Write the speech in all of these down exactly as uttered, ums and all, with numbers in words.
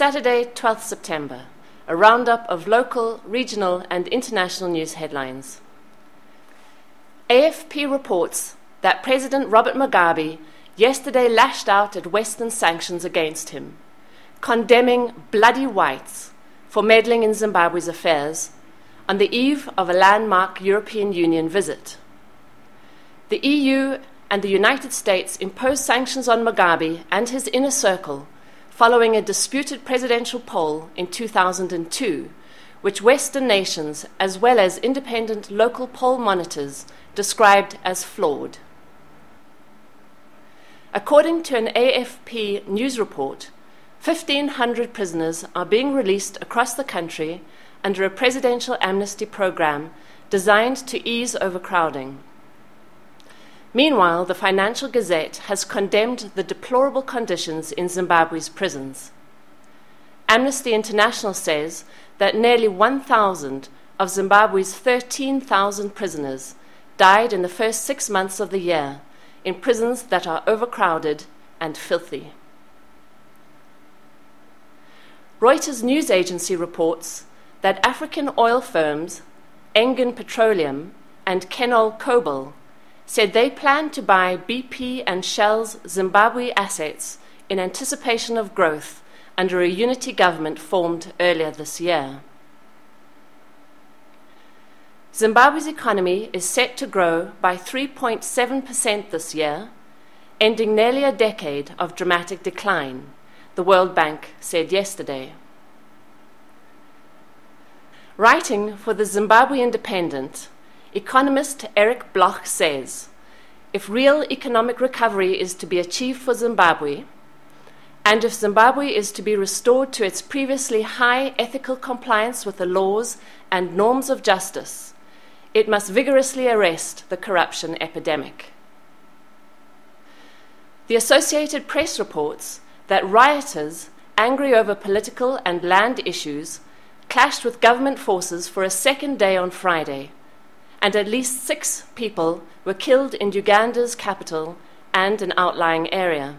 Saturday, twelfth September, a roundup of local, regional, and international news headlines. A F P reports that President Robert Mugabe yesterday lashed out at Western sanctions against him, condemning bloody whites for meddling in Zimbabwe's affairs on the eve of a landmark European Union visit. The E U and the United States imposed sanctions on Mugabe and his inner circle following a disputed presidential poll in two thousand two, which Western nations, as well as independent local poll monitors, described as flawed. According to an A F P news report, fifteen hundred prisoners are being released across the country under a presidential amnesty program designed to ease overcrowding. Meanwhile, the Financial Gazette has condemned the deplorable conditions in Zimbabwe's prisons. Amnesty International says that nearly one thousand of Zimbabwe's thirteen thousand prisoners died in the first six months of the year in prisons that are overcrowded and filthy. Reuters news agency reports that African oil firms Engen Petroleum and Kenol Kobel said they plan to buy B P and Shell's Zimbabwe assets in anticipation of growth under a unity government formed earlier this year. Zimbabwe's economy is set to grow by three point seven percent this year, ending nearly a decade of dramatic decline, the World Bank said yesterday. Writing for the Zimbabwe Independent, economist Eric Bloch says, if real economic recovery is to be achieved for Zimbabwe, and if Zimbabwe is to be restored to its previously high ethical compliance with the laws and norms of justice, it must vigorously arrest the corruption epidemic. The Associated Press reports that rioters, angry over political and land issues, clashed with government forces for a second day on Friday, and at least six people were killed in Uganda's capital and an outlying area.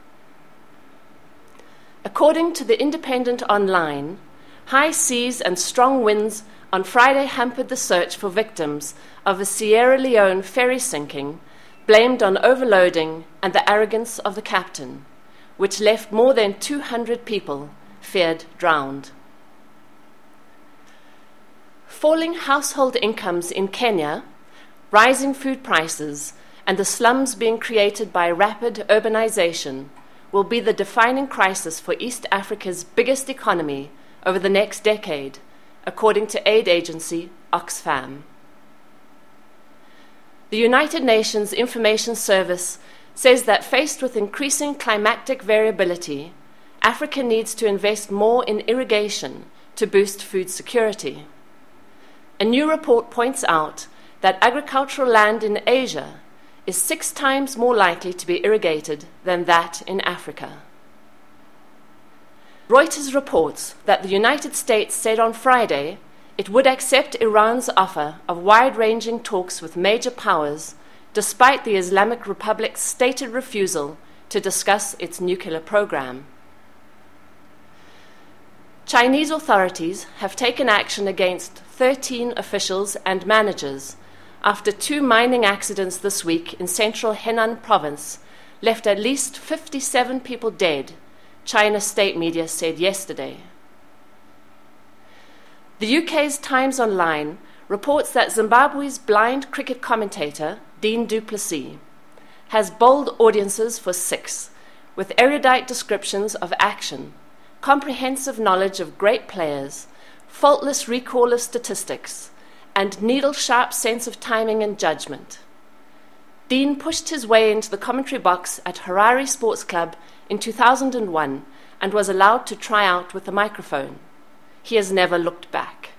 According to the Independent Online, high seas and strong winds on Friday hampered the search for victims of a Sierra Leone ferry sinking, blamed on overloading and the arrogance of the captain, which left more than two hundred people feared drowned. Falling household incomes in Kenya, rising food prices, and the slums being created by rapid urbanization will be the defining crisis for East Africa's biggest economy over the next decade, according to aid agency Oxfam. The United Nations Information Service says that faced with increasing climatic variability, Africa needs to invest more in irrigation to boost food security. A new report points out that agricultural land in Asia is six times more likely to be irrigated than that in Africa. Reuters reports that the United States said on Friday it would accept Iran's offer of wide-ranging talks with major powers despite the Islamic Republic's stated refusal to discuss its nuclear program. Chinese authorities have taken action against thirteen officials and managers after two mining accidents this week in central Henan province left at least fifty-seven people dead, China's state media said yesterday. The U K's Times Online reports that Zimbabwe's blind cricket commentator, Dean du Plessis, has bold audiences for six, with erudite descriptions of action, comprehensive knowledge of great players, faultless recall of statistics, and needle-sharp sense of timing and judgment. Dean pushed his way into the commentary box at Harare Sports Club in two thousand one and was allowed to try out with a microphone. He has never looked back.